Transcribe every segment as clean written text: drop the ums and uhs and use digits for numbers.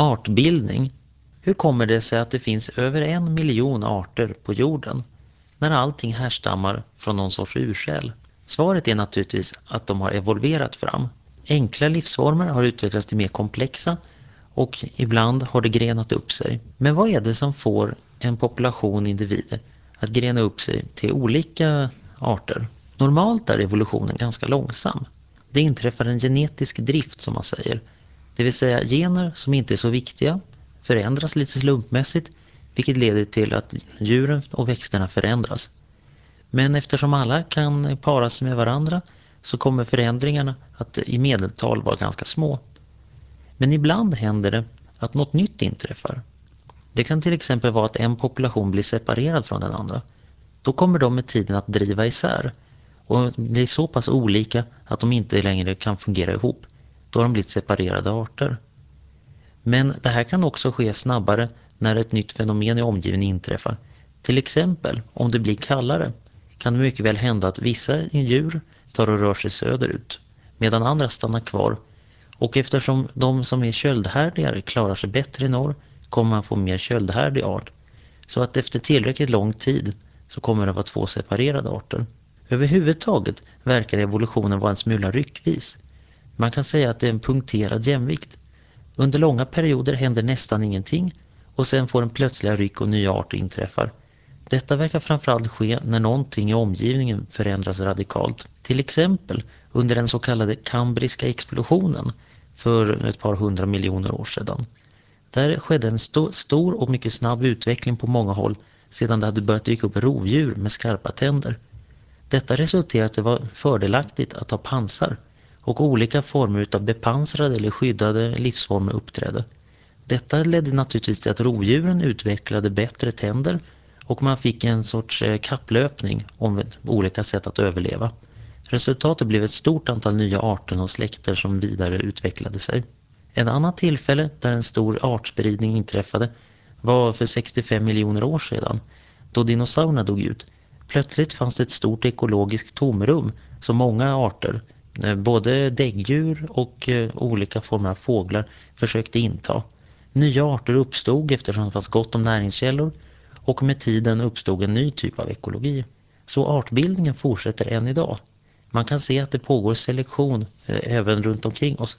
Artbildning. Hur kommer det sig att det finns över 1 miljon arter på jorden när allting härstammar från någon sorts urcell? Svaret är naturligtvis att de har evolverat fram. Enkla livsformer har utvecklats till mer komplexa och ibland har det grenat upp sig. Men vad är det som får en population individer att grena upp sig till olika arter? Normalt är evolutionen ganska långsam. Det inträffar en genetisk drift som man säger. Det vill säga gener som inte är så viktiga förändras lite slumpmässigt, vilket leder till att djuren och växterna förändras. Men eftersom alla kan para sig med varandra så kommer förändringarna att i medeltal vara ganska små. Men ibland händer det att något nytt inträffar. Det kan till exempel vara att en population blir separerad från den andra. Då kommer de med tiden att driva isär och bli så pass olika att de inte längre kan fungera ihop. Då har de blivit separerade arter. Men det här kan också ske snabbare när ett nytt fenomen i omgivningen inträffar. Till exempel om det blir kallare kan det mycket väl hända att vissa djur tar och rör sig söderut medan andra stannar kvar. Och eftersom de som är köldhärdigare klarar sig bättre i norr kommer man få mer köldhärdig art. Så att efter tillräckligt lång tid så kommer det vara två separerade arter. Överhuvudtaget verkar evolutionen vara en smula ryckvis. Man kan säga att det är en punkterad jämvikt. Under långa perioder händer nästan ingenting och sen får en plötsliga ryck och nya arter inträffar. Detta verkar framförallt ske när någonting i omgivningen förändras radikalt. Till exempel under den så kallade kambriska explosionen för ett par 100 miljoner år sedan. Där skedde en stor och mycket snabb utveckling på många håll sedan det hade börjat dyka upp rovdjur med skarpa tänder. Detta resulterade att det var fördelaktigt att ha pansar och olika former av bepansrade eller skyddade livsformer uppträdde. Detta ledde naturligtvis till att rovdjuren utvecklade bättre tänder och man fick en sorts kapplöpning om olika sätt att överleva. Resultatet blev ett stort antal nya arter och släkter som vidare utvecklade sig. En annan tillfälle där en stor artspridning inträffade var för 65 miljoner år sedan, då dinosaurierna dog ut. Plötsligt fanns det ett stort ekologiskt tomrum som många arter, både däggdjur och olika former av fåglar, försökte inta. Nya arter uppstod eftersom det fanns gott om näringskällor och med tiden uppstod en ny typ av ekologi. Så artbildningen fortsätter än idag. Man kan se att det pågår selektion även runt omkring oss.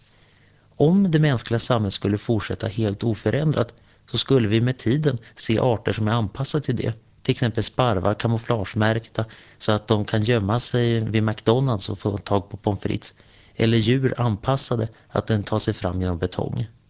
Om det mänskliga samhället skulle fortsätta helt oförändrat så skulle vi med tiden se arter som är anpassade till det. Till exempel sparvar kamouflagemärkta så att de kan gömma sig vid McDonalds och få tag på pommes frites. Eller djur anpassade att den tar sig fram genom betong.